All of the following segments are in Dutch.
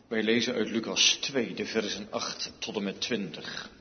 Wij lezen uit Lucas 2, de versen 8 tot en met 20.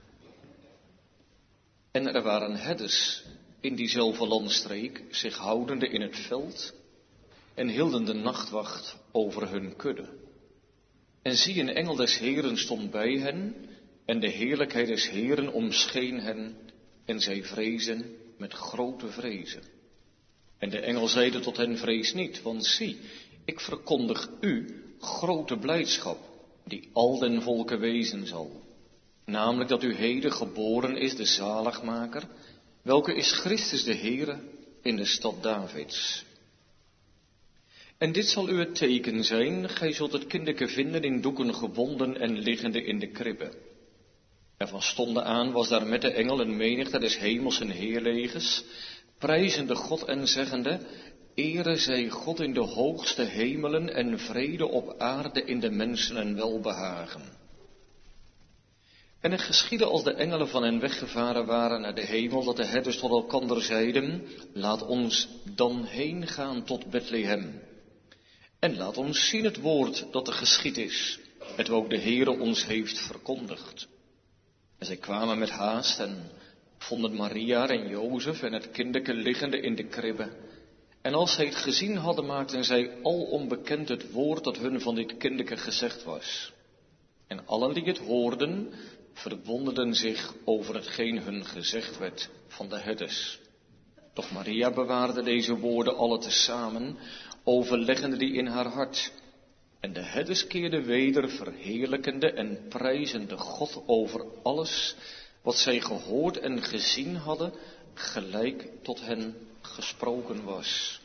En er waren herders in diezelfde landstreek, zich houdende in het veld, en hielden de nachtwacht over hun kudde. En zie, een engel des Heeren stond bij hen, en de heerlijkheid des Heeren omscheen hen, en zij vrezen met grote vrezen. En de engel zeide tot hen: vrees niet, want zie, ik verkondig u grote blijdschap, die al den volken wezen zal. Namelijk dat u heden geboren is de zaligmaker, welke is Christus de Heere in de stad Davids. En dit zal u het teken zijn: gij zult het kindeke vinden in doeken gewonden en liggende in de kribbe. En van stonden aan was daar met de engel een menigte des hemels en heerlegers, prijzende God en zeggende: Ere zij God in de hoogste hemelen en vrede op aarde in de mensen en welbehagen. En het geschiedde als de engelen van hen weggevaren waren naar de hemel, dat de herders tot elkander zeiden: laat ons dan heen gaan tot Bethlehem. En laat ons zien het woord dat er geschied is, hetwelk de Heere ons heeft verkondigd. En zij kwamen met haast en vonden Maria en Jozef en het kindeke liggende in de kribbe. En als zij het gezien hadden, maakten zij alom bekend het woord dat hun van dit kindeke gezegd was. En allen die het hoorden, verwonderden zich over hetgeen hun gezegd werd van de herders. Doch Maria bewaarde deze woorden alle tezamen, overleggende die in haar hart. En de herders keerden weder, verheerlijkende en prijzende God over alles wat zij gehoord en gezien hadden, gelijk tot hen gesproken was.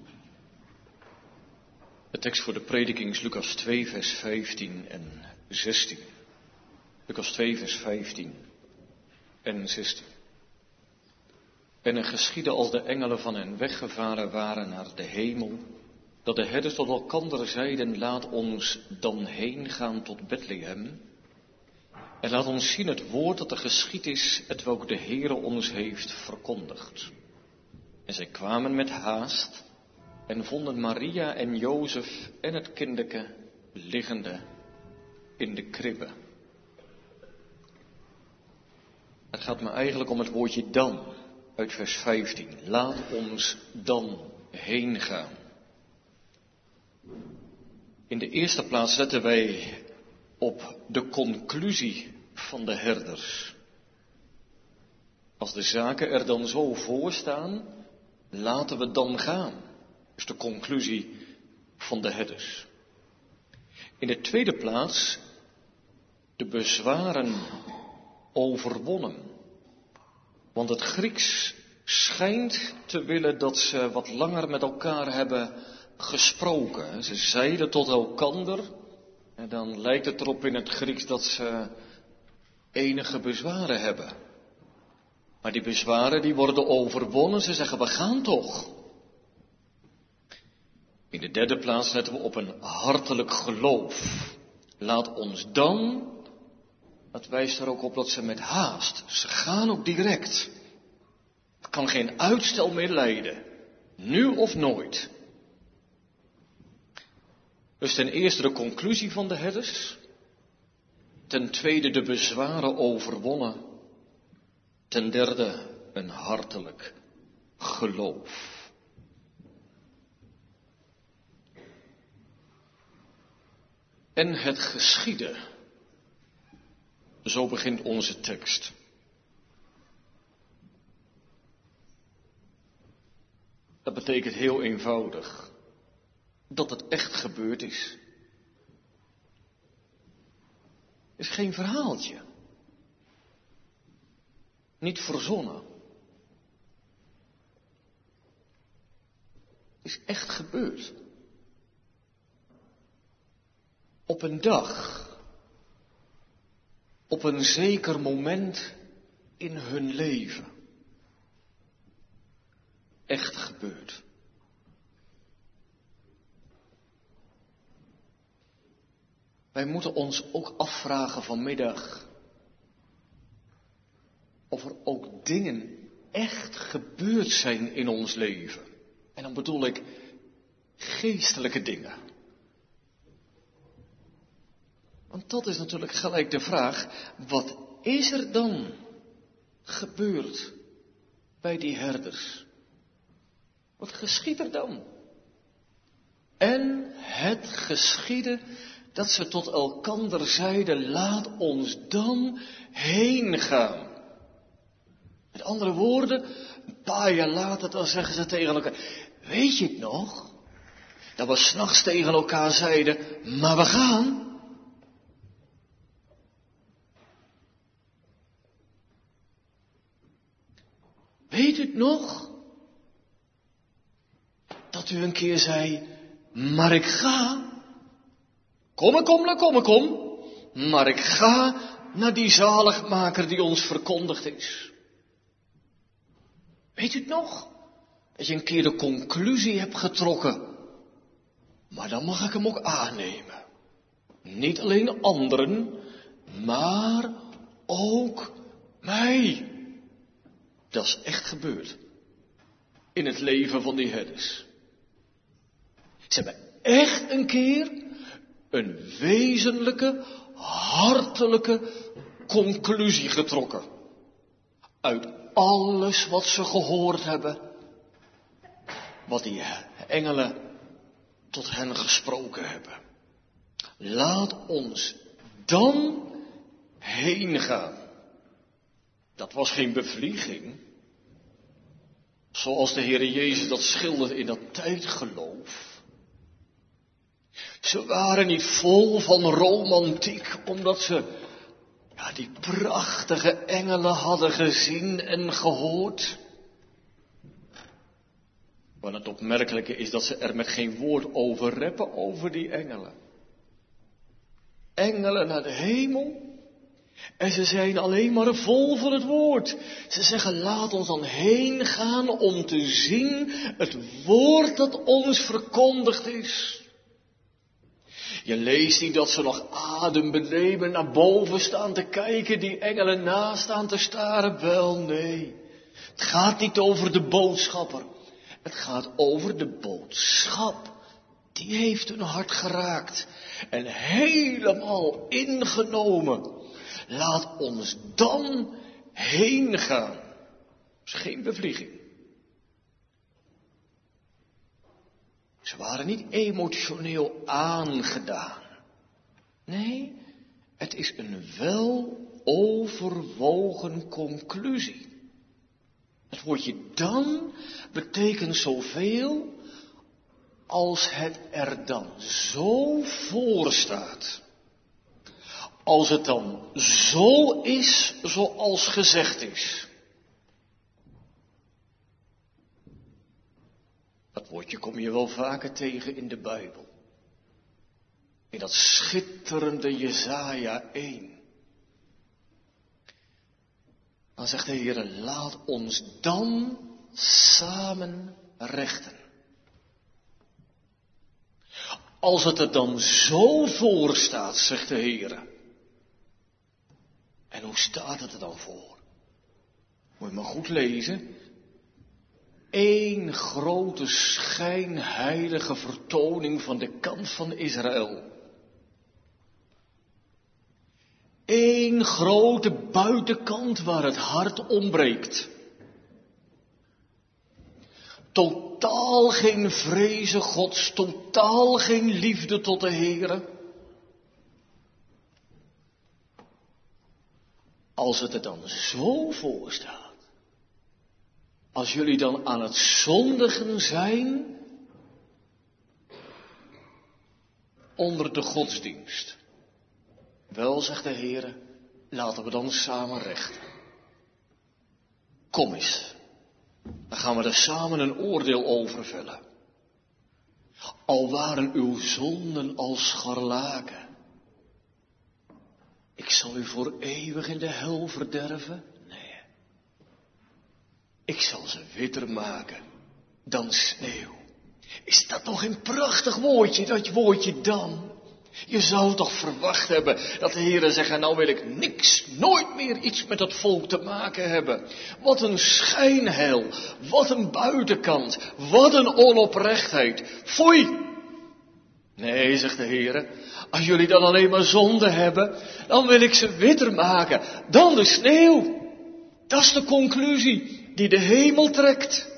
De tekst voor de prediking is Lucas 2, vers 15 en 16. Lucas 2, vers 15 en 16. En er geschiedde als de engelen van hen weggevaren waren naar de hemel, dat de herders tot elkander zeiden: laat ons dan heen gaan tot Bethlehem. En laat ons zien het woord dat er geschied is, hetwelk de Heere ons heeft verkondigd. En zij kwamen met haast en vonden Maria en Jozef en het kindeke liggende in de kribbe. Het gaat me eigenlijk om het woordje dan, uit vers 15. Laat ons dan heen gaan. In de eerste plaats letten wij op de conclusie van de herders. Als de zaken er dan zo voor staan, laten we dan gaan. Dus de conclusie van de herders. In de tweede plaats de bezwaren overwonnen. Want het Grieks schijnt te willen dat ze wat langer met elkaar hebben gesproken. Ze zeiden tot elkander, en dan lijkt het erop in het Grieks dat ze enige bezwaren hebben. Maar die bezwaren die worden overwonnen. Ze zeggen: we gaan toch. In de derde plaats letten we op een hartelijk geloof. Laat ons dan, dat wijst er ook op dat ze met haast, ze gaan ook direct. Het kan geen uitstel meer lijden, nu of nooit. Dus ten eerste de conclusie van de herders. Ten tweede de bezwaren overwonnen. Ten derde een hartelijk geloof. En het geschiedde. Zo begint onze tekst. Dat betekent heel eenvoudig dat het echt gebeurd is. Het is geen verhaaltje. Niet verzonnen. Het is echt gebeurd. Op een dag. Op een zeker moment in hun leven. Echt gebeurd. Wij moeten ons ook afvragen vanmiddag of er ook dingen echt gebeurd zijn in ons leven. En dan bedoel ik geestelijke dingen. Want dat is natuurlijk gelijk de vraag, wat is er dan gebeurd bij die herders? Wat geschiet er dan? En het geschiedde dat ze tot elkander zeiden, laat ons dan heen gaan. Met andere woorden, een paar jaar later dan zeggen ze tegen elkaar, weet je het nog? Dat we 's nachts tegen elkaar zeiden, maar we gaan. Weet u het nog? Dat u een keer zei, maar ik ga. Kom. Maar ik ga naar die zaligmaker die ons verkondigd is. Weet u het nog? Dat je een keer de conclusie hebt getrokken. Maar dan mag ik hem ook aannemen. Niet alleen anderen, maar ook mij. Dat is echt gebeurd. In het leven van die herders. Ze hebben echt een keer een wezenlijke, hartelijke conclusie getrokken. Uit alles wat ze gehoord hebben. Wat die engelen tot hen gesproken hebben. Laat ons dan heen gaan. Dat was geen bevlieging. Zoals de Heere Jezus dat schildert in dat tijdgeloof. Ze waren niet vol van romantiek, omdat ze die prachtige engelen hadden gezien en gehoord. Maar het opmerkelijke is dat ze er met geen woord over reppen over die engelen. Engelen naar de hemel. En ze zijn alleen maar vol van het woord. Ze zeggen, laat ons dan heen gaan om te zien het woord dat ons verkondigd is. Je leest niet dat ze nog adembenemend naar boven staan te kijken, die engelen naast staan te staren. Wel, nee. Het gaat niet over de boodschapper. Het gaat over de boodschap. Die heeft hun hart geraakt. En helemaal ingenomen. Laat ons dan heen gaan. Dat is geen bevlieging. Ze waren niet emotioneel aangedaan. Nee, het is een weloverwogen conclusie. Het woordje dan betekent zoveel als het er dan zo voor staat. Als het dan zo is zoals gezegd is. Dat woordje kom je wel vaker tegen in de Bijbel. In dat schitterende Jesaja 1. Dan zegt de Heer, laat ons dan samen rechten. Als het er dan zo voor staat, zegt de Heer. En hoe staat het er dan voor? Moet je maar goed lezen. Eén grote schijnheilige vertoning van de kant van Israël. Eén grote buitenkant waar het hart ontbreekt. Totaal geen vrezen Gods, totaal geen liefde tot de Heere. Als het er dan zo voor staat. Als jullie dan aan het zondigen zijn onder de godsdienst. Wel, zegt de Heere, laten we dan samen rechten. Kom eens, dan gaan we er samen een oordeel over vellen. Al waren uw zonden als scharlaken. Ik zal u voor eeuwig in de hel verderven. Nee. Ik zal ze witter maken dan sneeuw. Is dat nog een prachtig woordje, dat woordje dan? Je zou toch verwacht hebben dat de Heere zegt, nou wil ik niks, nooit meer iets met dat volk te maken hebben. Wat een schijnheil, wat een buitenkant, wat een onoprechtheid. Foei! Nee, zegt de Heer, als jullie dan alleen maar zonde hebben, dan wil ik ze witter maken dan de sneeuw. Dat is de conclusie die de hemel trekt.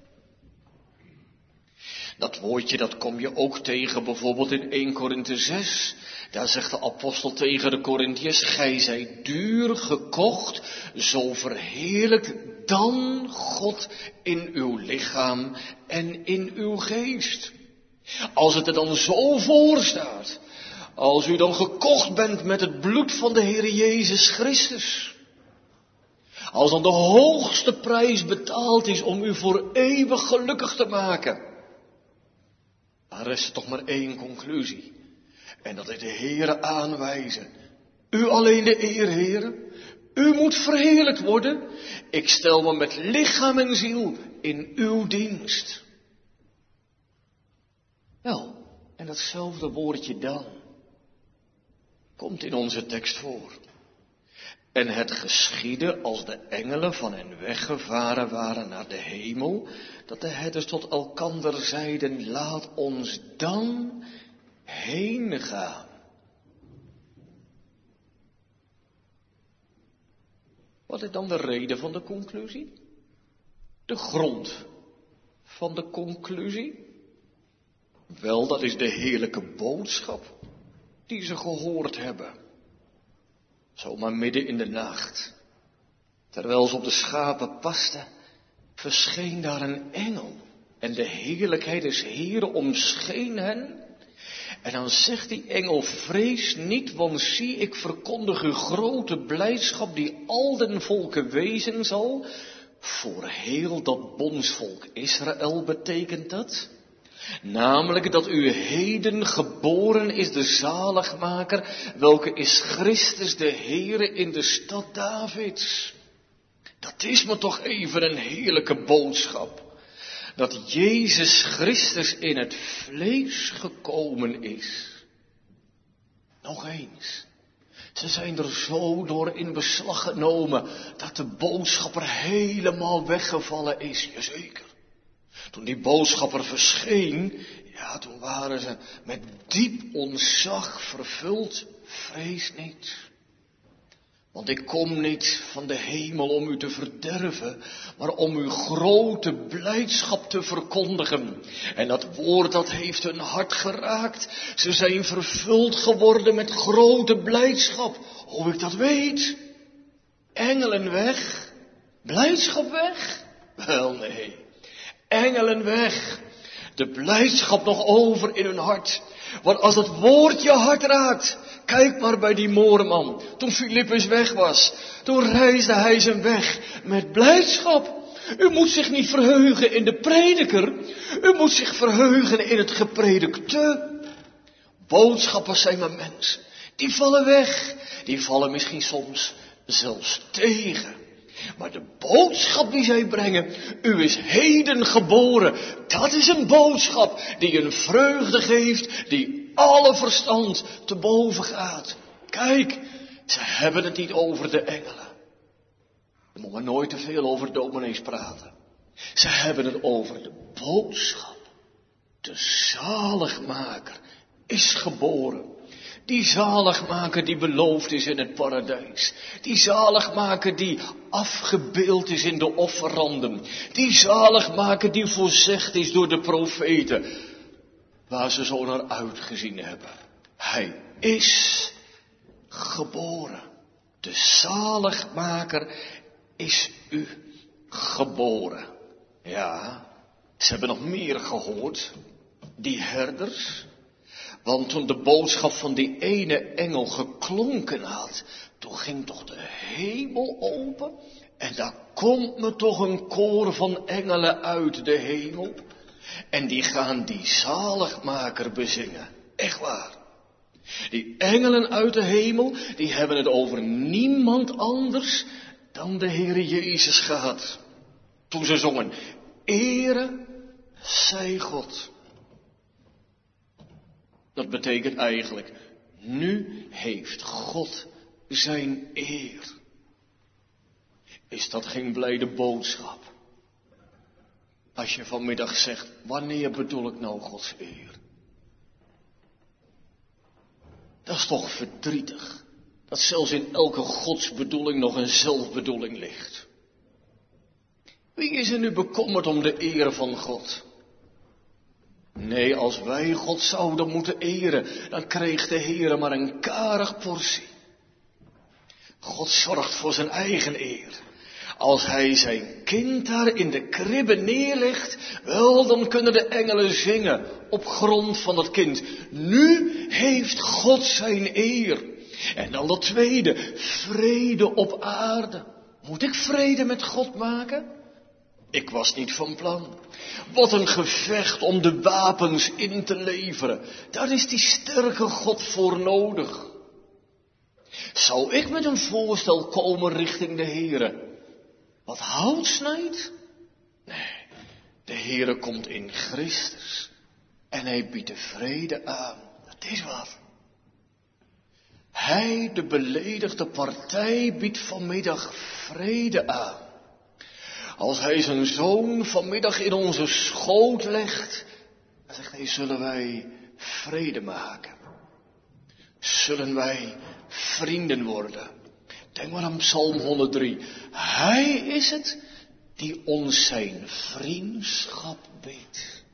Dat woordje, dat kom je ook tegen bijvoorbeeld in 1 Korinthe 6. Daar zegt de apostel tegen de Korinthiërs: gij zijt duur gekocht, zo verheerlijkt dan God in uw lichaam en in uw geest. Als het er dan zo voor staat, als u dan gekocht bent met het bloed van de Heer Jezus Christus, als dan de hoogste prijs betaald is om u voor eeuwig gelukkig te maken, dan rest er toch maar één conclusie. En dat is de Heere aanwijzen. U alleen de eer, Heere. U moet verheerlijkt worden. Ik stel me met lichaam en ziel in uw dienst. Wel, en datzelfde woordje dan komt in onze tekst voor. En het geschiedde als de engelen van hen weggevaren waren naar de hemel, dat de herders tot elkander zeiden: laat ons dan heen gaan. Wat is dan de reden van de conclusie? De grond van de conclusie? Wel, dat is de heerlijke boodschap die ze gehoord hebben. Zomaar midden in de nacht, terwijl ze op de schapen pasten, verscheen daar een engel. En de heerlijkheid des Heeren omscheen hen. En dan zegt die engel: vrees niet, want zie, ik verkondig u grote blijdschap die al den volken wezen zal. Voor heel dat bondsvolk Israël betekent dat. Namelijk dat u heden geboren is de zaligmaker, welke is Christus de Heere in de stad Davids. Dat is me toch even een heerlijke boodschap. Dat Jezus Christus in het vlees gekomen is. Nog eens. Ze zijn er zo door in beslag genomen dat de boodschapper helemaal weggevallen is. Jazeker. Toen die boodschapper verscheen, ja, toen waren ze met diep ontzag vervuld. Vrees niet. Want ik kom niet van de hemel om u te verderven, maar om uw grote blijdschap te verkondigen. En dat woord, dat heeft hun hart geraakt. Ze zijn vervuld geworden met grote blijdschap. Hoe ik dat weet? Engelen weg? Blijdschap weg? Wel nee. Engelen weg. De blijdschap nog over in hun hart. Want als het woord je hart raakt, kijk maar bij die moorman. Toen Filippus weg was, toen reisde hij zijn weg met blijdschap. U moet zich niet verheugen in de prediker. U moet zich verheugen in het gepredikte. Boodschappers zijn maar mensen. Die vallen weg. Die vallen misschien soms zelfs tegen. Maar de boodschap die zij brengen, u is heden geboren, dat is een boodschap die een vreugde geeft, die alle verstand te boven gaat. Kijk, ze hebben het niet over de engelen. We mogen nooit te veel over dominees praten. Ze hebben het over de boodschap. De zaligmaker is geboren. Die zaligmaker die beloofd is in het paradijs. Die zaligmaker die afgebeeld is in de offeranden. Die zaligmaker die voorzegd is door de profeten. Waar ze zo naar uitgezien hebben. Hij is geboren. De zaligmaker is u geboren. Ja, ze hebben nog meer gehoord. Die herders. Want toen de boodschap van die ene engel geklonken had, toen ging toch de hemel open. En daar komt me toch een koor van engelen uit de hemel. En die gaan die zaligmaker bezingen. Echt waar. Die engelen uit de hemel, die hebben het over niemand anders dan de Heere Jezus gehad. Toen ze zongen: Ere zij God. Dat betekent eigenlijk, nu heeft God zijn eer. Is dat geen blijde boodschap? Als je vanmiddag zegt, wanneer bedoel ik nou Gods eer? Dat is toch verdrietig. Dat zelfs in elke godsbedoeling nog een zelfbedoeling ligt. Wie is er nu bekommerd om de eer van God? Nee, als wij God zouden moeten eren, dan kreeg de Heere maar een karig portie. God zorgt voor zijn eigen eer. Als hij zijn kind daar in de kribbe neerlegt, wel, dan kunnen de engelen zingen op grond van dat kind. Nu heeft God zijn eer. En dan dat tweede, vrede op aarde. Moet ik vrede met God maken? Ik was niet van plan. Wat een gevecht om de wapens in te leveren. Daar is die sterke God voor nodig. Zou ik met een voorstel komen richting de Heere? Wat hout snijdt? Nee, de Heere komt in Christus. En hij biedt de vrede aan. Dat is wat. Hij, de beledigde partij, biedt vanmiddag vrede aan. Als hij zijn zoon vanmiddag in onze schoot legt, dan zegt hij, zullen wij vrede maken. Zullen wij vrienden worden. Denk maar aan Psalm 103. Hij is het die ons zijn vriendschap biedt.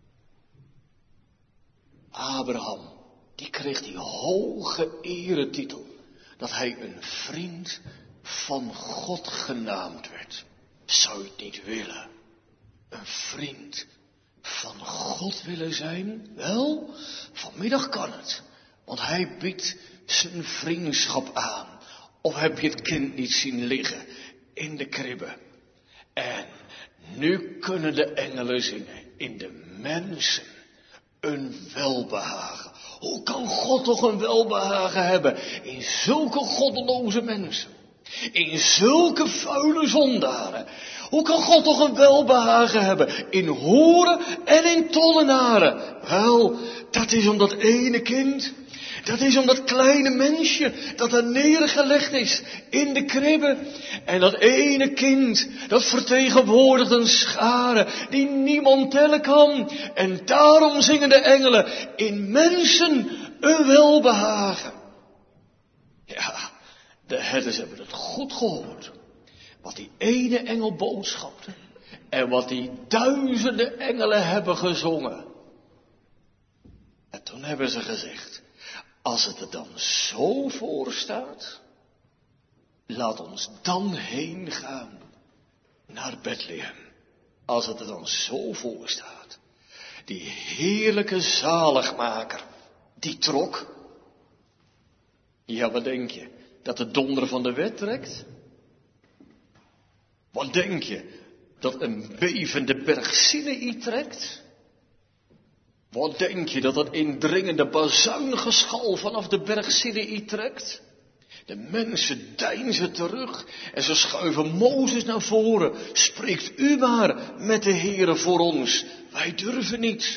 Abraham, die kreeg die hoge eretitel, dat hij een vriend van God genaamd werd. Zou je het niet willen? Een vriend van God willen zijn? Wel, vanmiddag kan het. Want hij biedt zijn vriendschap aan. Of heb je het kind niet zien liggen in de kribbe? En nu kunnen de engelen zingen in de mensen een welbehagen. Hoe kan God toch een welbehagen hebben in zulke goddeloze mensen? In zulke vuile zondaren. Hoe kan God toch een welbehagen hebben in hoeren en in tollenaren? Wel, dat is om dat ene kind. Dat is om dat kleine mensje dat er neergelegd is in de kribbe. En dat ene kind, dat vertegenwoordigt een schare die niemand tellen kan. En daarom zingen de engelen in mensen een welbehagen. Ja, de herders hebben het goed gehoord. Wat die ene engel boodschapte. En wat die duizenden engelen hebben gezongen. En toen hebben ze gezegd, als het er dan zo voor staat, laat ons dan heen gaan naar Bethlehem. Als het er dan zo voor staat. Die heerlijke zaligmaker, die trok. Ja, wat denk je? Dat de donder van de wet trekt? Wat denk je? Dat een bevende berg Sinaï trekt? Wat denk je dat indringende bazuingeschal vanaf de berg Sinaï trekt? De mensen deinzen terug en ze schuiven Mozes naar voren. Spreekt u maar met de Heere voor ons. Wij durven niet.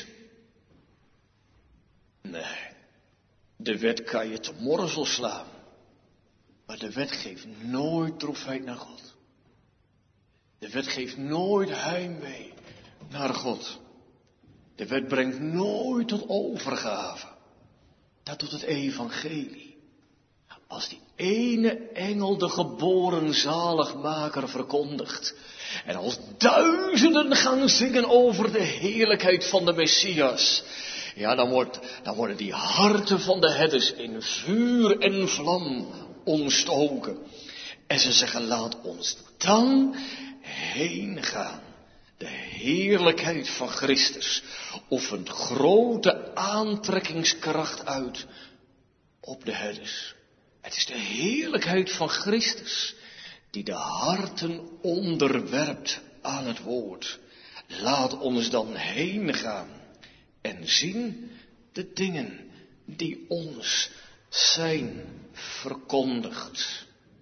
Nee, de wet kan je te morzel slaan. Maar de wet geeft nooit droefheid naar God. De wet geeft nooit heimwee naar God. De wet brengt nooit tot overgave. Dat doet het evangelie. Als die ene engel de geboren zaligmaker verkondigt. En als duizenden gaan zingen over de heerlijkheid van de Messias. Ja, dan worden die harten van de herders in vuur en vlam ontstoken. En ze zeggen, laat ons dan heen gaan. De heerlijkheid van Christus oefent grote aantrekkingskracht uit op de herders. Het is de heerlijkheid van Christus die de harten onderwerpt aan het woord. Laat ons dan heen gaan en zien de dingen die ons zijn verkondigd.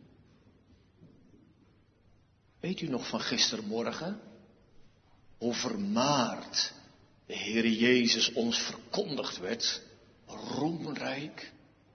Weet u nog van gistermorgen? Hoe vermaard de Heer Jezus ons verkondigd werd, roemrijk.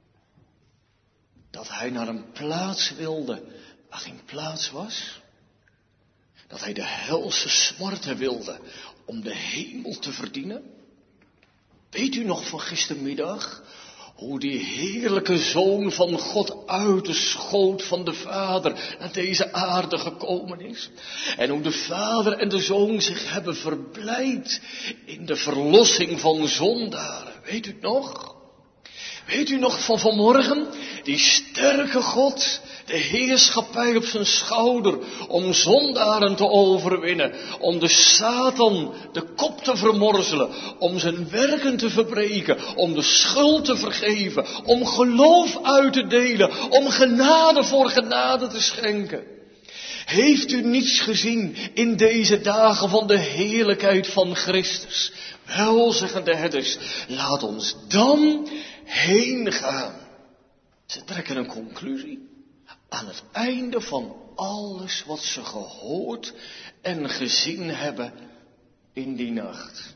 Dat hij naar een plaats wilde waar geen plaats was. Dat hij de helse smarten wilde om de hemel te verdienen. Weet u nog van gistermiddag Hoe die heerlijke Zoon van God uit de schoot van de Vader naar deze aarde gekomen is. En hoe de Vader en de Zoon zich hebben verblijd in de verlossing van zondaren. Weet u het nog? Weet u nog van vanmorgen? Die sterke God, de heerschappij op zijn schouder, om zondaren te overwinnen, om de Satan de kop te vermorzelen, om zijn werken te verbreken, om de schuld te vergeven, om geloof uit te delen, om genade voor genade te schenken. Heeft u niets gezien in deze dagen van de heerlijkheid van Christus? Wel, zeggen de herders, laat ons dan heen gaan. Ze trekken een conclusie aan het einde van alles wat ze gehoord en gezien hebben in die nacht.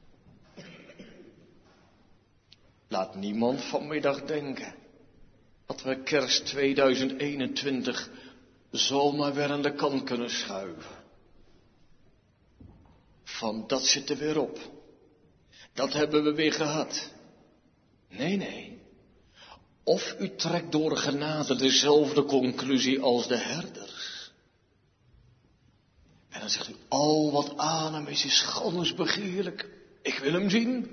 Laat niemand vanmiddag denken dat we kerst 2021 zomaar weer aan de kant kunnen schuiven. Van dat zit er weer op. Dat hebben we weer gehad. Nee. Of u trekt door genade dezelfde conclusie als de herders. En dan zegt u, al wat aan hem is gans begeerlijk. Ik wil hem zien.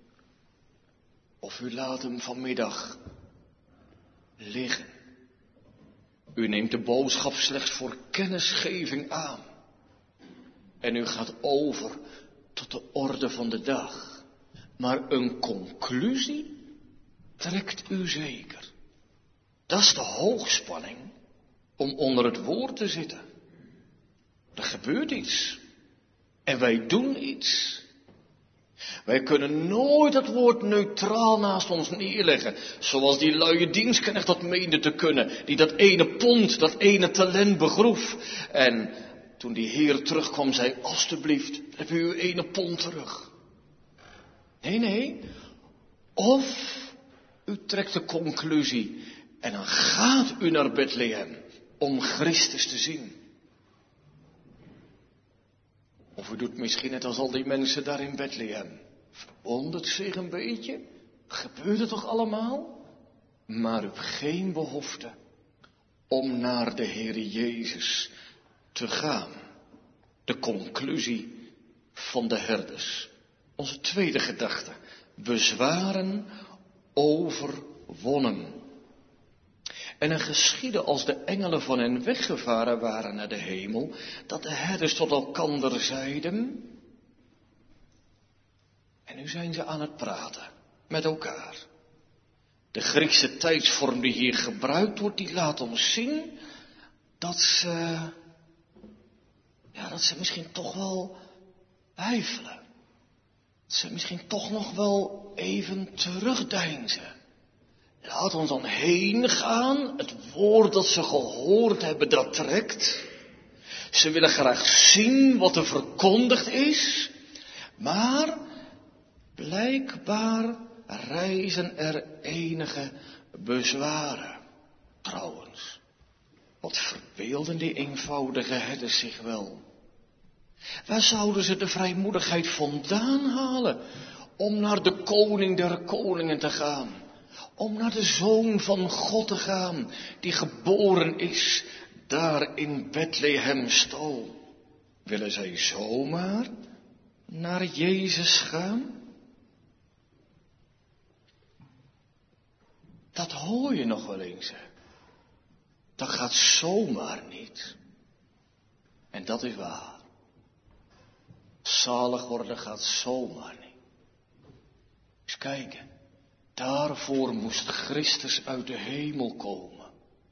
Of u laat hem vanmiddag liggen. U neemt de boodschap slechts voor kennisgeving aan. En u gaat over tot de orde van de dag. Maar een conclusie trekt u zeker. Dat is de hoogspanning om onder het woord te zitten. Er gebeurt iets. En wij doen iets. Wij kunnen nooit het woord neutraal naast ons neerleggen. Zoals die luie dienstknecht dat meende te kunnen. Die dat ene pond, dat ene talent begroef. En toen die Heer terugkwam, zei, alstublieft, heb u uw ene pond terug. Nee. Of u trekt de conclusie en dan gaat u naar Bethlehem om Christus te zien. Of u doet misschien net als al die mensen daar in Bethlehem. Verwondert zich een beetje. Gebeurt het toch allemaal? Maar u hebt geen behoefte om naar de Heer Jezus te gaan. De conclusie van de herders. Onze tweede gedachte. Bezwaren overwonnen. En er geschiedde als de engelen van hen weggevaren waren naar de hemel, dat de herders tot elkander zeiden. En nu zijn ze aan het praten met elkaar. De Griekse tijdsvorm die hier gebruikt wordt, die laat ons zien dat ze misschien toch wel weifelen. Dat ze misschien toch nog wel even terugdeinzen. Laat ons dan heen gaan. Het woord dat ze gehoord hebben, dat trekt. Ze willen graag zien wat er verkondigd is. Maar blijkbaar rijzen er enige bezwaren. Trouwens, wat verbeelden die eenvoudige herders zich wel. Waar zouden ze de vrijmoedigheid vandaan halen om naar de koning der koningen te gaan? Om naar de Zoon van God te gaan, die geboren is daar in Bethlehem stal. Willen zij zomaar naar Jezus gaan? Dat hoor je nog wel eens. Hè? Dat gaat zomaar niet. En dat is waar. Zalig worden gaat zomaar niet. Eens kijken. Daarvoor moest Christus uit de hemel komen.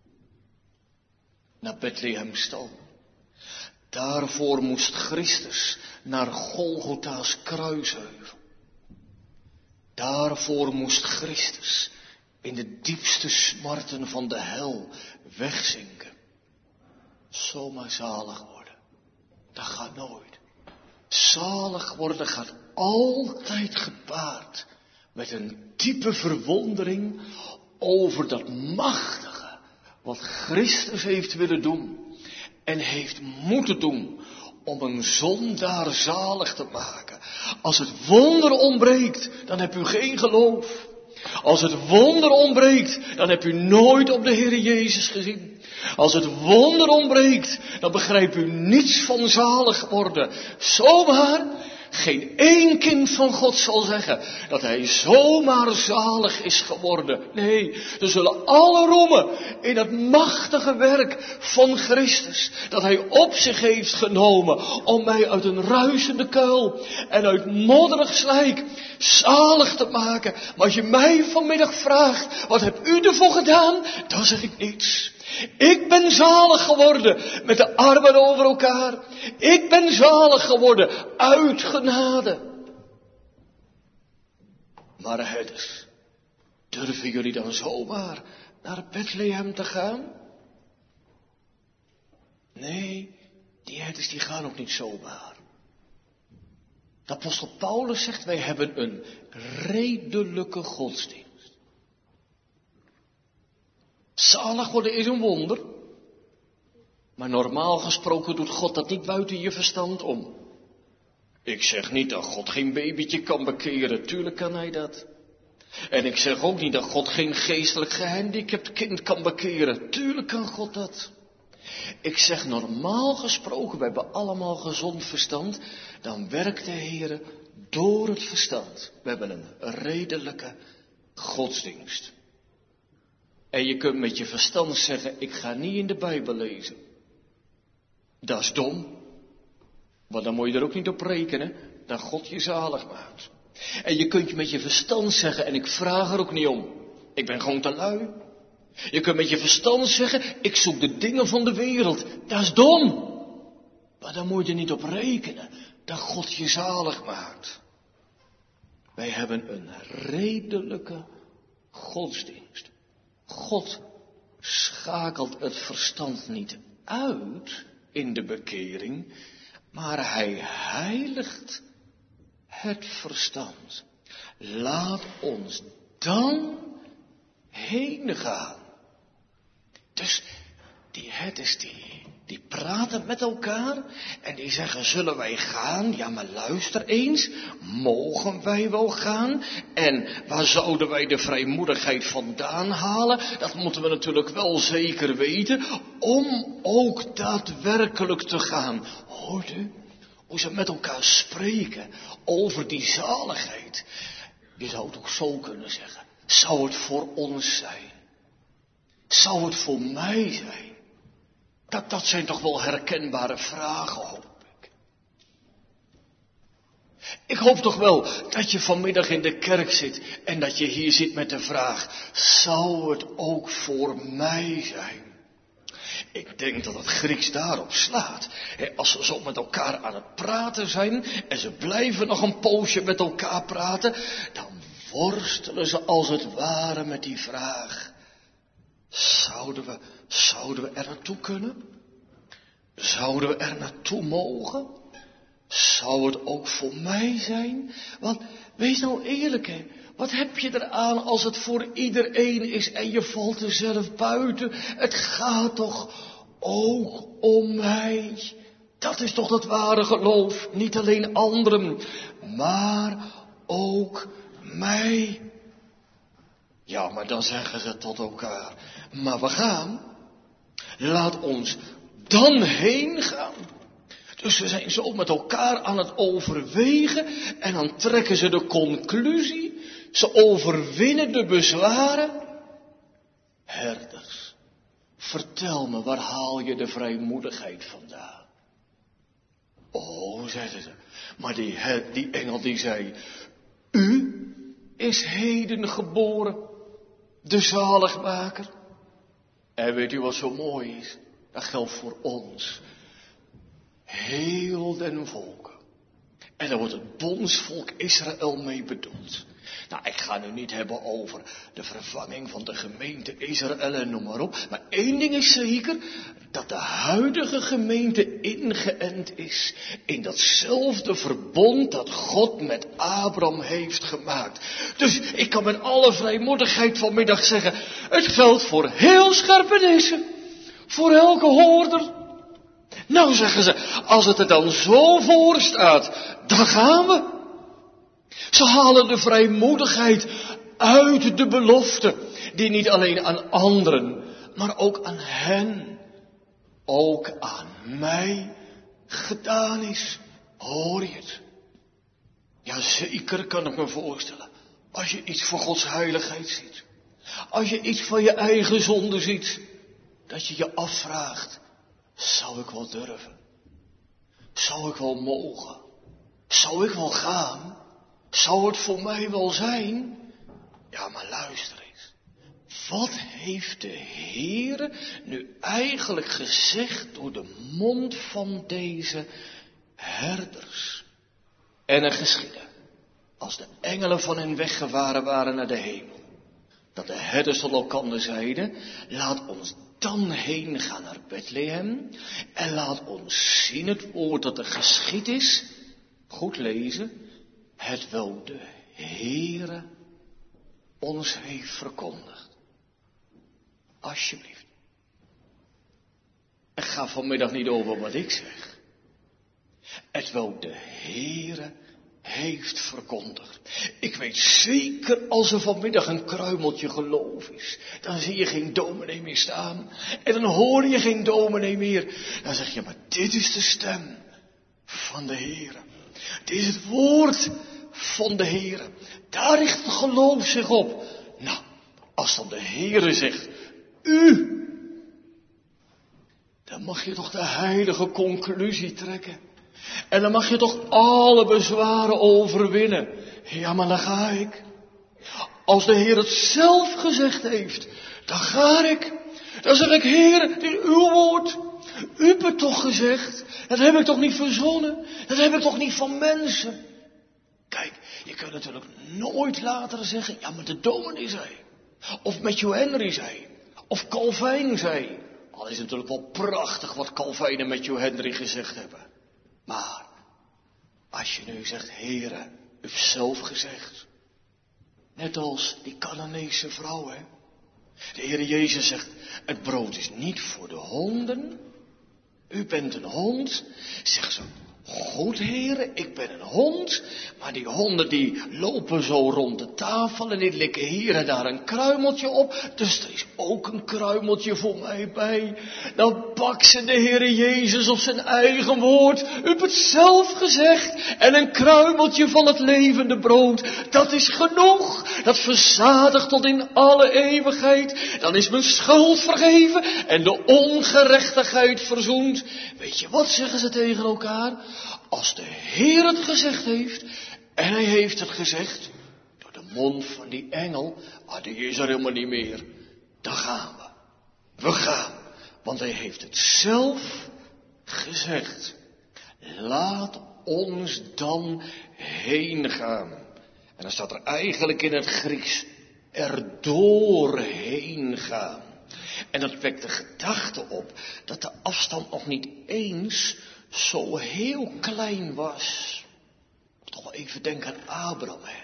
Naar Bethlehem stal. Daarvoor moest Christus naar Golgotha's kruisheuvel. Daarvoor moest Christus in de diepste smarten van de hel wegzinken. Zomaar zalig worden. Dat gaat nooit. Zalig worden gaat altijd gepaard met een diepe verwondering over dat machtige wat Christus heeft willen doen en heeft moeten doen om een zondaar zalig te maken. Als het wonder ontbreekt, dan heb u geen geloof. Als het wonder ontbreekt, dan heb u nooit op de Heer Jezus gezien. Als het wonder ontbreekt, dan begrijpt u niets van zalig worden. Zomaar, geen één kind van God zal zeggen dat hij zomaar zalig is geworden. Nee, ze zullen alle roemen in het machtige werk van Christus. Dat hij op zich heeft genomen om mij uit een ruisende kuil en uit modderig slijk zalig te maken. Maar als je mij vanmiddag vraagt, wat hebt u ervoor gedaan? Dan zeg ik niets. Ik ben zalig geworden met de armen over elkaar. Ik ben zalig geworden uit genade. Maar herders, durven jullie dan zomaar naar Bethlehem te gaan? Nee, die herders die gaan ook niet zomaar. De apostel Paulus zegt, wij hebben een redelijke godsdienst. Zalig worden is een wonder. Maar normaal gesproken doet God dat niet buiten je verstand om. Ik zeg niet dat God geen babytje kan bekeren. Tuurlijk kan hij dat. En ik zeg ook niet dat God geen geestelijk gehandicapt kind kan bekeren. Tuurlijk kan God dat. Ik zeg normaal gesproken, we hebben allemaal gezond verstand. Dan werkt de Heer door het verstand. We hebben een redelijke godsdienst. En je kunt met je verstand zeggen, ik ga niet in de Bijbel lezen. Dat is dom. Want dan moet je er ook niet op rekenen dat God je zalig maakt. En je kunt je met je verstand zeggen, en ik vraag er ook niet om. Ik ben gewoon te lui. Je kunt met je verstand zeggen, ik zoek de dingen van de wereld. Dat is dom. Maar dan moet je er niet op rekenen dat God je zalig maakt. Wij hebben een redelijke godsdienst. God schakelt het verstand niet uit in de bekering, maar hij heiligt het verstand. Laat ons dan heen gaan. Dus die herders die praten met elkaar en die zeggen, zullen wij gaan? Ja, maar luister eens, mogen wij wel gaan? En waar zouden wij de vrijmoedigheid vandaan halen? Dat moeten we natuurlijk wel zeker weten, om ook daadwerkelijk te gaan. Hoort u hoe ze met elkaar spreken over die zaligheid? Je zou het ook zo kunnen zeggen. Zou het voor ons zijn? Zou het voor mij zijn? Dat zijn toch wel herkenbare vragen, hoop ik. Ik hoop toch wel dat je vanmiddag in de kerk zit en dat je hier zit met de vraag, zou het ook voor mij zijn? Ik denk dat het Grieks daarop slaat. Als ze zo met elkaar aan het praten zijn en ze blijven nog een poosje met elkaar praten, dan worstelen ze als het ware met die vraag. Zouden we er naartoe kunnen? Zouden we er naartoe mogen? Zou het ook voor mij zijn? Want wees nou eerlijk, hè. Wat heb je eraan als het voor iedereen is en je valt er zelf buiten? Het gaat toch ook om mij? Dat is toch het ware geloof. Niet alleen anderen, maar ook mij. Ja, maar dan zeggen ze tot elkaar, maar we gaan. Laat ons dan heen gaan. Dus ze zijn zo met elkaar aan het overwegen en dan trekken ze de conclusie. Ze overwinnen de bezwaren. Herders, vertel me, waar haal je de vrijmoedigheid vandaan? Oh, zeiden ze. Maar die engel die zei, u is heden geboren, de zaligmaker. En weet u wat zo mooi is? Dat geldt voor ons. Heel den volken. En daar wordt het bondsvolk Israël mee bedoeld. Nou, ik ga nu niet hebben over de vervanging van de gemeente Israël en noem maar op. Maar één ding is zeker, dat de huidige gemeente ingeënt is in datzelfde verbond dat God met Abraham heeft gemaakt. Dus ik kan met alle vrijmoedigheid vanmiddag zeggen, het geldt voor heel Scherpenhesen, voor elke hoorder. Nou, zeggen ze, als het er dan zo voor staat, dan gaan we. Ze halen de vrijmoedigheid uit de belofte, die niet alleen aan anderen, maar ook aan hen, ook aan mij gedaan is. Hoor je het? Jazeker, kan ik me voorstellen. Als je iets voor Gods heiligheid ziet. Als je iets van je eigen zonde ziet. Dat je je afvraagt. Zou ik wel durven? Zou ik wel mogen? Zou ik wel gaan? Zou het voor mij wel zijn? Ja, maar luister eens. Wat heeft de Heere nu eigenlijk gezegd door de mond van deze herders? En er geschiedde, als de engelen van hen weggevaren waren naar de hemel, dat de herders tot elkander zeiden, laat ons dan heen gaan naar Bethlehem en laat ons zien het woord dat er geschied is. Goed lezen, het wel de Heere ons heeft verkondigd. Alsjeblieft. Het gaat vanmiddag niet over wat ik zeg. Het wel de Heere heeft verkondigd. Ik weet zeker, als er vanmiddag een kruimeltje geloof is, dan zie je geen dominee meer staan. En dan hoor je geen dominee meer. Dan zeg je, maar dit is de stem van de Heere. Dit is het woord van de Heere. Daar richt het geloof zich op. Nou, als dan de Heere zegt, u, dan mag je toch de heilige conclusie trekken. En dan mag je toch alle bezwaren overwinnen. Ja, maar dan ga ik. Als de Heer het zelf gezegd heeft, dan ga ik. Dan zeg ik, Heer, dit is uw woord. U hebt het toch gezegd. Dat heb ik toch niet verzonnen. Dat heb ik toch niet van mensen. Kijk, je kunt natuurlijk nooit later zeggen, ja, maar de dominee zei. Of Matthew Henry zei. Of Calvijn zei. Al is het natuurlijk wel prachtig wat Calvijn en Matthew Henry gezegd hebben. Maar, als je nu zegt, Heere, u hebt zelf gezegd. Net als die Canaanese vrouw, hè. De Heere Jezus zegt, het brood is niet voor de honden. U bent een hond. Zegt ze, goed Heere, ik ben een hond. Maar die honden die lopen zo rond de tafel en die likken hier en daar een kruimeltje op. Dus er is ook een kruimeltje voor mij bij. Dan pakt ze de Heere Jezus op zijn eigen woord. U hebt het zelf gezegd. En een kruimeltje van het levende brood. Dat is genoeg. Dat verzadigt tot in alle eeuwigheid. Dan is mijn schuld vergeven en de ongerechtigheid verzoend. Weet je wat zeggen ze tegen elkaar? Als de Heer het gezegd heeft, en hij heeft het gezegd, door de mond van die engel, die is er helemaal niet meer, dan gaan we. We gaan, want hij heeft het zelf gezegd. Laat ons dan heen gaan. En dan staat er eigenlijk in het Grieks, er doorheen gaan. En dat wekt de gedachte op dat de afstand nog niet eens zo heel klein was. Toch wel even denken aan Abraham, hè.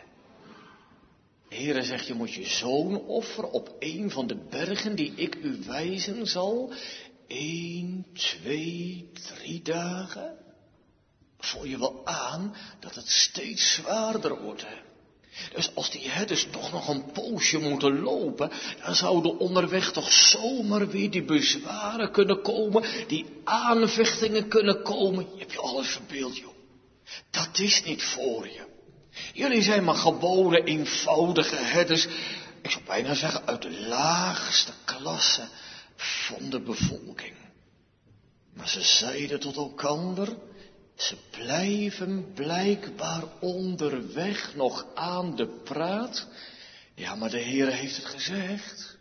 De Heere zegt, je moet je zoon offeren op een van de bergen die ik u wijzen zal. 1, 2, 3 dagen. Voel je wel aan dat het steeds zwaarder wordt, hè. Dus als die herders toch nog een poosje moeten lopen, dan zouden onderweg toch zomaar weer die bezwaren kunnen komen, die aanvechtingen kunnen komen. Je hebt je alles verbeeld, joh. Dat is niet voor je. Jullie zijn maar gewone, eenvoudige herders, ik zou bijna zeggen uit de laagste klasse van de bevolking. Maar ze zeiden tot elkander, ze blijven blijkbaar onderweg nog aan de praat. Ja, maar de Heere heeft het gezegd.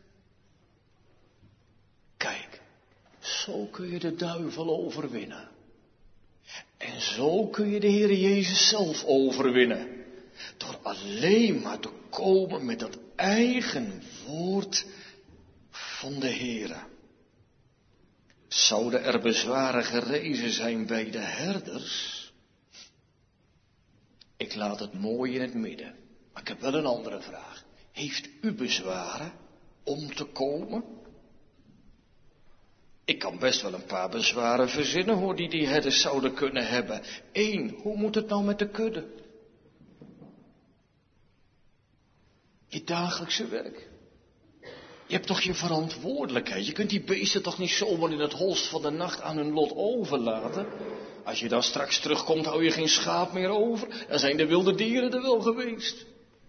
Kijk, zo kun je de duivel overwinnen. En zo kun je de Heere Jezus zelf overwinnen. Door alleen maar te komen met dat eigen woord van de Heere. Zouden er bezwaren gerezen zijn bij de herders? Ik laat het mooi in het midden. Maar ik heb wel een andere vraag. Heeft u bezwaren om te komen? Ik kan best wel een paar bezwaren verzinnen, hoor, die herders zouden kunnen hebben. 1, hoe moet het nou met de kudde? Je dagelijkse werk. Je hebt toch je verantwoordelijkheid. Je kunt die beesten toch niet zomaar in het holst van de nacht aan hun lot overlaten. Als je dan straks terugkomt, hou je geen schaap meer over. Dan zijn de wilde dieren er wel geweest.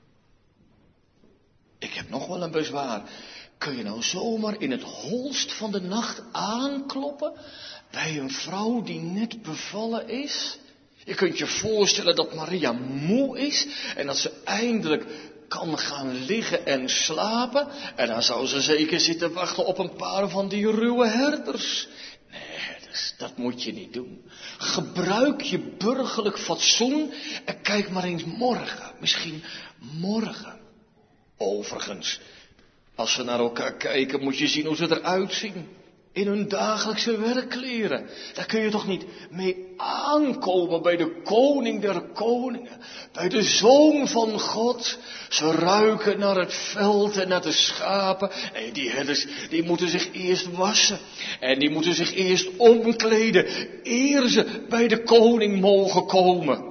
Ik heb nog wel een bezwaar. Kun je nou zomaar in het holst van de nacht aankloppen bij een vrouw die net bevallen is? Je kunt je voorstellen dat Maria moe is en dat ze eindelijk kan gaan liggen en slapen. En dan zou ze zeker zitten wachten op een paar van die ruwe herders. Nee, dat moet je niet doen. Gebruik je burgerlijk fatsoen en kijk maar eens morgen. Misschien morgen. Overigens, als we naar elkaar kijken, moet je zien hoe ze eruit zien. In hun dagelijkse werkkleren. Daar kun je toch niet mee aankomen bij de koning der koningen. Bij de zoon van God. Ze ruiken naar het veld en naar de schapen. Nee, die herders, die moeten zich eerst wassen. En die moeten zich eerst omkleden. Eer ze bij de koning mogen komen.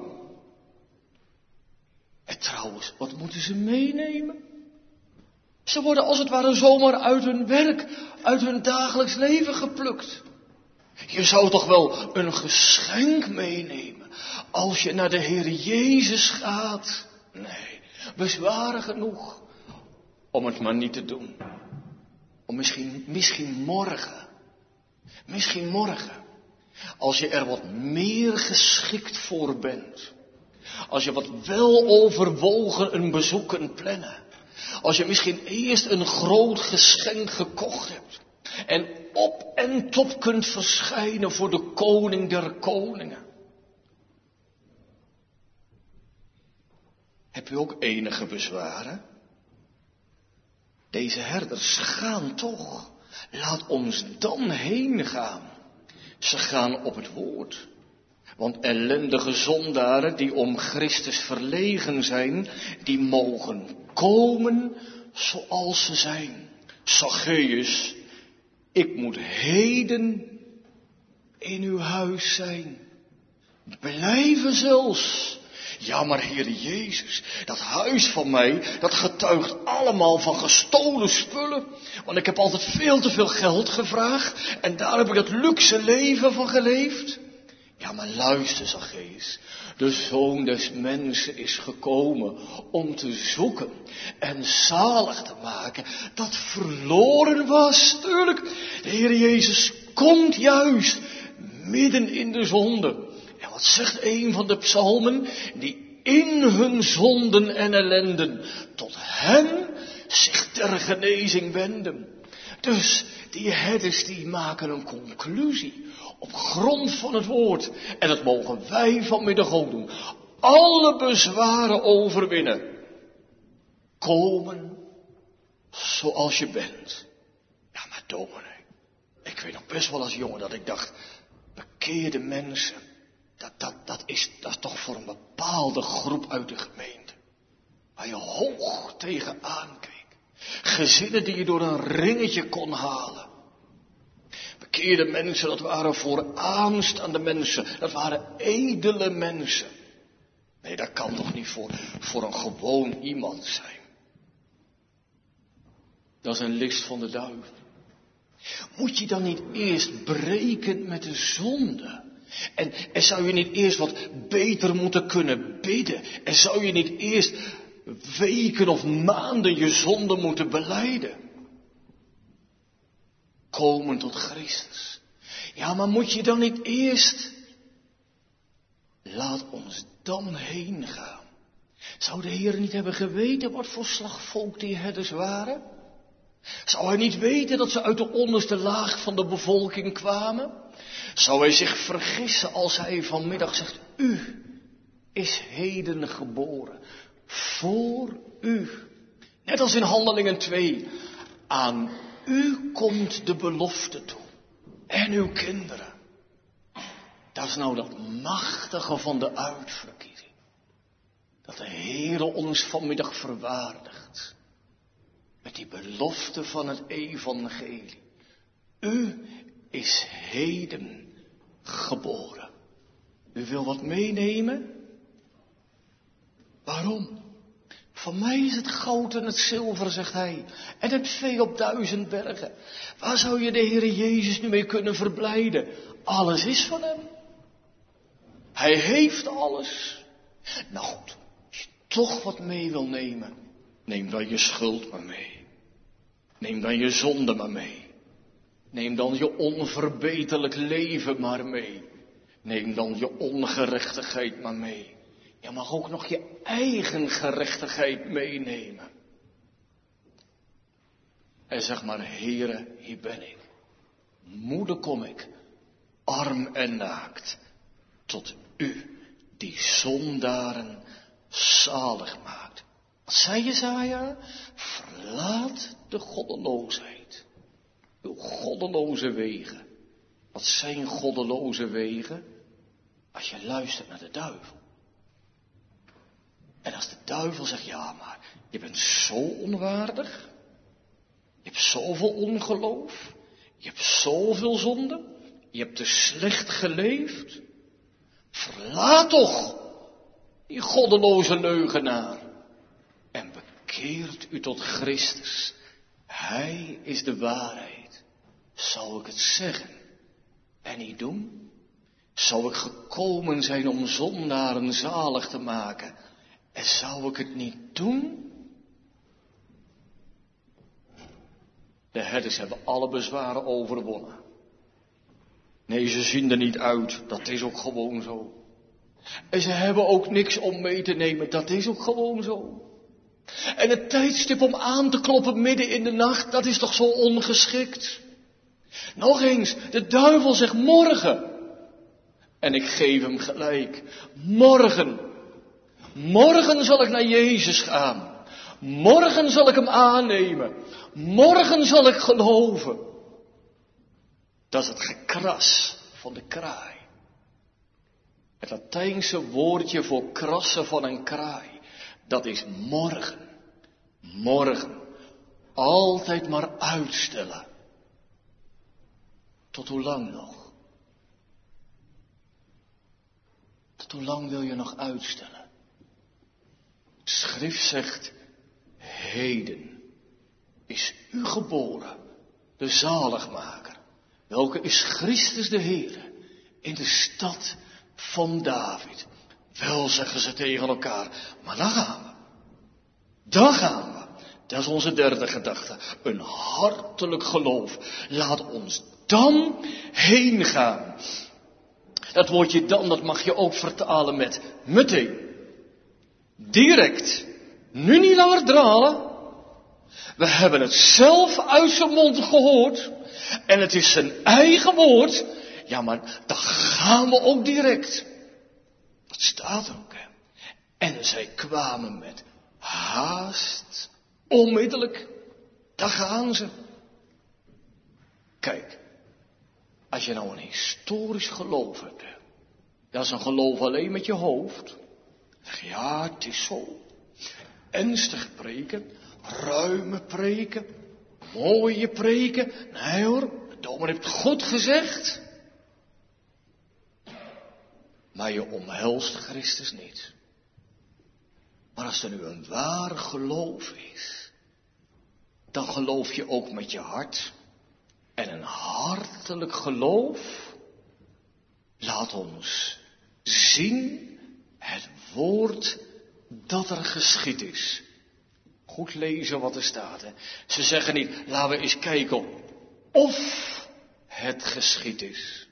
En trouwens, wat moeten ze meenemen? Ze worden als het ware zomaar uit hun werk, uit hun dagelijks leven geplukt. Je zou toch wel een geschenk meenemen als je naar de Heer Jezus gaat? Nee, bezwaren genoeg om het maar niet te doen. Om misschien morgen, als je er wat meer geschikt voor bent. Als je wat wel overwogen een bezoek kunt plannen. Als je misschien eerst een groot geschenk gekocht hebt. En op en top kunt verschijnen voor de koning der koningen. Heb u ook enige bezwaren? Deze herders gaan toch. Laat ons dan heen gaan. Ze gaan op het woord. Want ellendige zondaren die om Christus verlegen zijn, die mogen komen zoals ze zijn. Zacchaeus, ik moet heden in uw huis zijn. Blijven zelfs. Ja, maar Heer Jezus, dat huis van mij, dat getuigt allemaal van gestolen spullen. Want ik heb altijd veel te veel geld gevraagd en daar heb ik het luxe leven van geleefd. Ja, maar luister, Zacchaeus. De Zoon des Mensen is gekomen om te zoeken en zalig te maken dat verloren was. Tuurlijk, de Heer Jezus komt juist midden in de zonde. En wat zegt een van de psalmen? Die in hun zonden en ellenden tot hem zich ter genezing wenden. Dus die herders die maken een conclusie op grond van het woord. En dat mogen wij vanmiddag ook doen. Alle bezwaren overwinnen. Komen zoals je bent. Ja, maar dominee, ik weet nog best wel als jongen dat ik dacht, bekeerde mensen, dat is toch voor een bepaalde groep uit de gemeente. Waar je hoog tegenaan keek. Gezinnen die je door een ringetje kon halen. Bekeerde mensen, dat waren vooraanstaande mensen. Dat waren edele mensen. Nee, dat kan toch niet voor een gewoon iemand zijn. Dat is een list van de duivel. Moet je dan niet eerst breken met de zonde? En zou je niet eerst wat beter moeten kunnen bidden? En zou je niet eerst weken of maanden je zonde moeten belijden? Komen tot Christus. Ja, maar moet je dan niet eerst? Laat ons dan heen gaan. Zou de Heer niet hebben geweten wat voor slagvolk die herders waren? Zou hij niet weten dat ze uit de onderste laag van de bevolking kwamen? Zou hij zich vergissen als hij vanmiddag zegt, u is heden geboren. Voor u. Net als in Handelingen 2. Aan u komt de belofte toe. En uw kinderen. Dat is nou dat machtige van de uitverkiezing. Dat de Heere ons vanmiddag verwaardigt. Met die belofte van het evangelie. U is heden geboren. U wil wat meenemen? Waarom? Van mij is het goud en het zilver, zegt hij, en het vee op 1000 bergen. Waar zou je de Heere Jezus nu mee kunnen verblijden? Alles is van hem. Hij heeft alles. Nou goed, als je toch wat mee wil nemen, neem dan je schuld maar mee. Neem dan je zonde maar mee. Neem dan je onverbeterlijk leven maar mee. Neem dan je ongerechtigheid maar mee. Je mag ook nog je eigen gerechtigheid meenemen. En zeg maar, Heere, hier ben ik. Moede kom ik, arm en naakt, tot u, die zondaren zalig maakt. Wat zei Jesaja? Verlaat de goddeloosheid. Uw goddeloze wegen. Wat zijn goddeloze wegen? Als je luistert naar de duivel. En als de duivel zegt, ja maar, je bent zo onwaardig. Je hebt zoveel ongeloof. Je hebt zoveel zonde. Je hebt te slecht geleefd. Verlaat toch die goddeloze leugenaar. En bekeert u tot Christus. Hij is de waarheid. Zou ik het zeggen en niet doen? Zou ik gekomen zijn om zondaren zalig te maken? En zou ik het niet doen? De herders hebben alle bezwaren overwonnen. Nee, ze zien er niet uit. Dat is ook gewoon zo. En ze hebben ook niks om mee te nemen. Dat is ook gewoon zo. En het tijdstip om aan te kloppen midden in de nacht, dat is toch zo ongeschikt. Nog eens, de duivel zegt morgen. En ik geef hem gelijk. Morgen. Morgen zal ik naar Jezus gaan. Morgen zal ik hem aannemen. Morgen zal ik geloven. Dat is het gekras van de kraai. Het Latijnse woordje voor krassen van een kraai. Dat is morgen. Morgen. Altijd maar uitstellen. Tot hoe lang nog? Tot hoe lang wil je nog uitstellen? De schrift zegt, heden is u geboren, de zaligmaker. Welke is Christus de Heere in de stad van David. Wel, zeggen ze tegen elkaar, maar dan gaan we. Dan gaan we. Dat is onze derde gedachte. Een hartelijk geloof. Laat ons dan heen gaan. Dat woordje dan, dat mag je ook vertalen met meteen. Direct. Nu niet langer dralen. We hebben het zelf uit zijn mond gehoord. En het is zijn eigen woord. Ja, maar dan gaan we ook direct. Dat staat er ook, hè. En zij kwamen met haast. Onmiddellijk. Daar gaan ze. Kijk. Als je nou een historisch geloof hebt. Hè, dat is een geloof alleen met je hoofd. Ja, het is zo. Ernstig preken. Ruime preken. Mooie preken. Nee hoor, de dominee heeft het goed gezegd. Maar je omhelst Christus niet. Maar als er nu een waar geloof is, dan geloof je ook met je hart. En een hartelijk geloof laat ons zien het woord dat er geschied is. Goed lezen wat er staat. Hè. Ze zeggen niet, laten we eens kijken of het geschied is.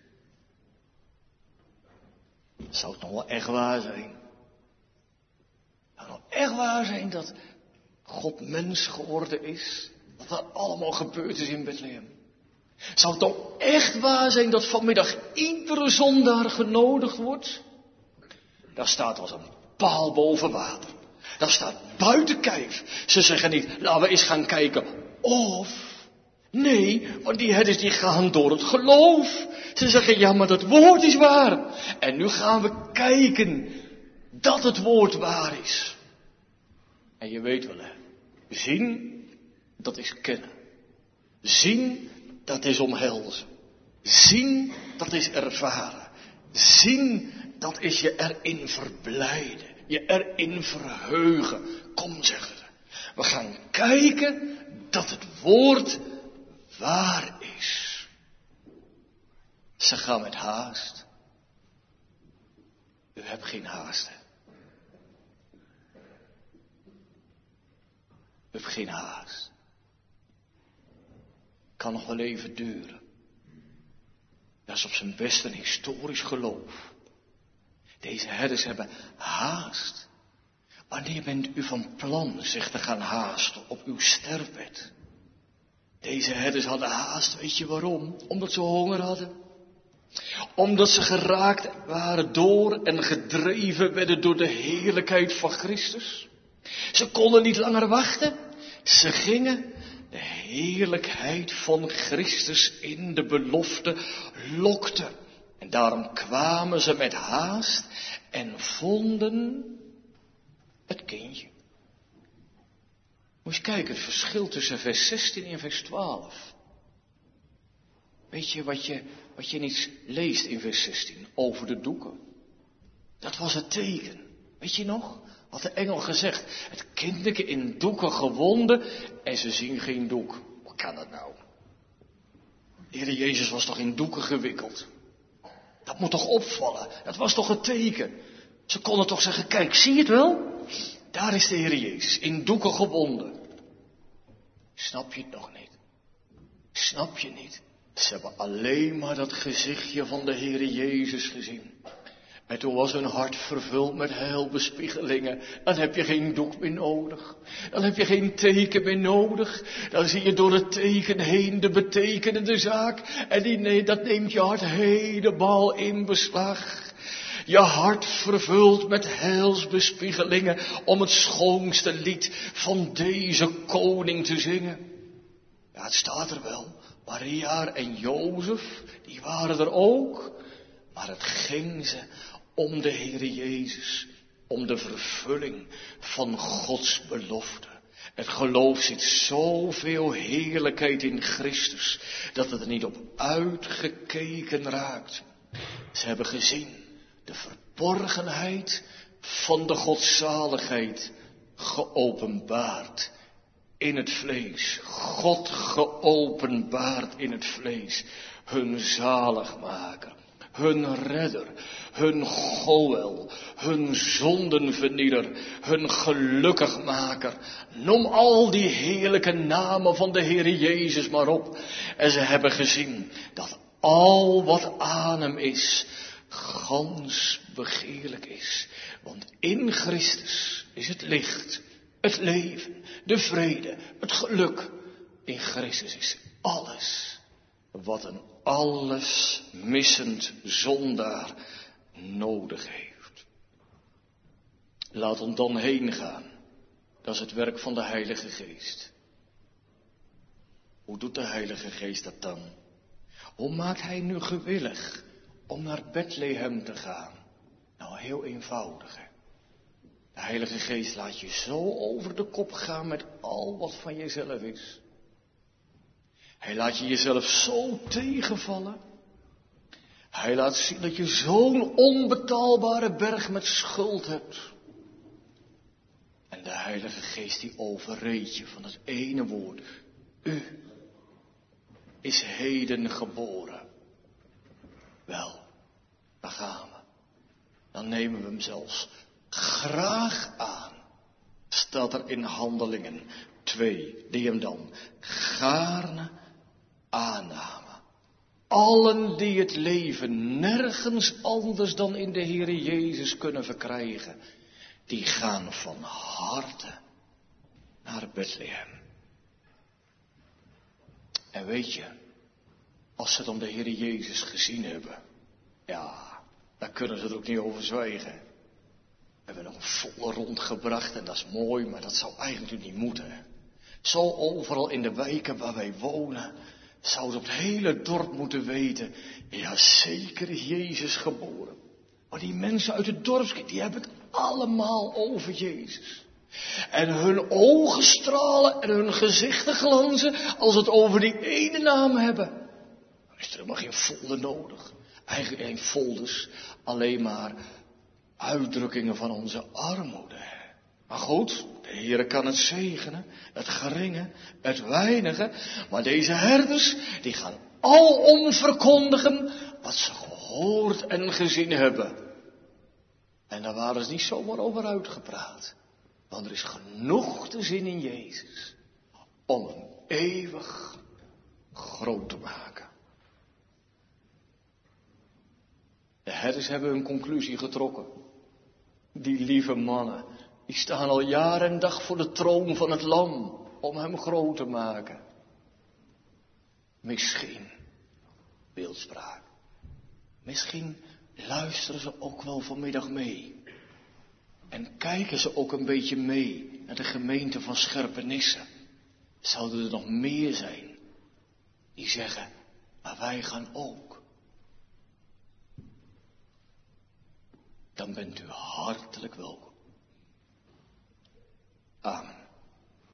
Zou het nog wel echt waar zijn? Zou het nog echt waar zijn dat God mens geworden is? Dat dat allemaal gebeurd is in Bethlehem? Zou het dan echt waar zijn dat vanmiddag iedere zondaar genodigd wordt? Daar staat als een paal boven water. Daar staat buiten kijf. Ze zeggen niet, laten we eens gaan kijken of. Nee, want die herders die gaan door het geloof. Ze zeggen, ja, maar dat woord is waar. En nu gaan we kijken dat het woord waar is. En je weet wel, hè. Zien, dat is kennen. Zien, dat is omhelzen. Zien, dat is ervaren. Zien, dat is je erin verblijden. je erin verheugen. Kom, zeggen ze. We gaan kijken dat het woord waar is. Ze gaan met haast. U hebt geen haast, hè? U hebt geen haast. Kan nog wel even duren. Dat is op zijn best een historisch geloof. Deze herders hebben haast. Wanneer bent u van plan zich te gaan haasten op uw sterfbed? Deze herders hadden haast, weet je waarom? Omdat ze honger hadden. Omdat ze geraakt waren door en gedreven werden door de heerlijkheid van Christus. Ze konden niet langer wachten. Ze gingen de heerlijkheid van Christus in de belofte lokte. En daarom kwamen ze met haast en vonden het kindje. Moet je kijken, het verschil tussen vers 16 en vers 12. Weet je wat je niet leest in vers 16 over de doeken? Dat was het teken. Weet je nog? Had de engel gezegd, het kindje in doeken gewonden en ze zien geen doek. Hoe kan dat nou? De Heer Jezus was toch in doeken gewikkeld? Dat moet toch opvallen? Dat was toch het teken? Ze konden toch zeggen, kijk, zie je het wel? Daar is de Heer Jezus, in doeken gewonden. Snap je het nog niet? Snap je niet? Ze hebben alleen maar dat gezichtje van de Heer Jezus gezien. En toen was hun hart vervuld met heilbespiegelingen. Dan heb je geen doek meer nodig. Dan heb je geen teken meer nodig. Dan zie je door het teken heen de betekenende zaak. En dat neemt je hart helemaal in beslag. Je hart vervuld met heilsbespiegelingen om het schoonste lied van deze koning te zingen. Ja, het staat er wel. Maria en Jozef, die waren er ook. Maar het ging ze om de Heer Jezus, om de vervulling van Gods belofte. Het geloof zit zoveel heerlijkheid in Christus, dat het er niet op uitgekeken raakt. Ze hebben gezien de verborgenheid van de godzaligheid geopenbaard in het vlees. God geopenbaard in het vlees. Hun zaligmaker, hun redder, hun goël, hun zondenvernieler, hun gelukkigmaker. Noem al die heerlijke namen van de Heer Jezus maar op. En ze hebben gezien dat al wat aan hem is, gans begeerlijk is. Want in Christus is het licht, het leven, de vrede, het geluk. In Christus is alles wat een alles missend zondaar nodig heeft. Laat ons dan heen gaan. Dat is het werk van de Heilige Geest. Hoe doet de Heilige Geest dat dan? Hoe maakt hij nu gewillig om naar Bethlehem te gaan? Nou, heel eenvoudig, hè? De Heilige Geest laat je zo over de kop gaan met al wat van jezelf is. Hij laat je jezelf zo tegenvallen. Hij laat zien dat je zo'n onbetaalbare berg met schuld hebt. En de Heilige Geest die overreed je van het ene woord. U is heden geboren. Wel, daar gaan we. Dan nemen we hem zelfs graag aan. Staat er in Handelingen 2, die hem dan gaarne aannamen. Allen die het leven nergens anders dan in de Heere Jezus kunnen verkrijgen, die gaan van harte naar Bethlehem. En weet je, als ze dan de Heere Jezus gezien hebben, ja, daar kunnen ze er ook niet over zwijgen. We hebben nog een volle rondgebracht en dat is mooi, maar dat zou eigenlijk niet moeten. Zo overal in de wijken waar wij wonen, zou het op het hele dorp moeten weten, ja zeker is Jezus geboren. Maar die mensen uit het dorp, die hebben het allemaal over Jezus. En hun ogen stralen en hun gezichten glanzen als het over die ene naam hebben. Dan is er helemaal geen folder nodig. Eigenlijk geen folders, alleen maar uitdrukkingen van onze armoede. Maar goed, de Heere kan het zegenen, het geringe, het weinige. Maar deze herders, die gaan alom verkondigen wat ze gehoord en gezien hebben. En daar waren ze niet zomaar over uitgepraat. Want er is genoeg te zien in Jezus om hem eeuwig groot te maken. De herders hebben hun conclusie getrokken. Die lieve mannen, die staan al jaar en dag voor de troon van het lam om hem groot te maken. Misschien, beeldspraak, misschien luisteren ze ook wel vanmiddag mee. En kijken ze ook een beetje mee naar de gemeente van Scherpenisse. Zouden er nog meer zijn die zeggen, maar wij gaan ook. Dan bent u hartelijk welkom. Amen.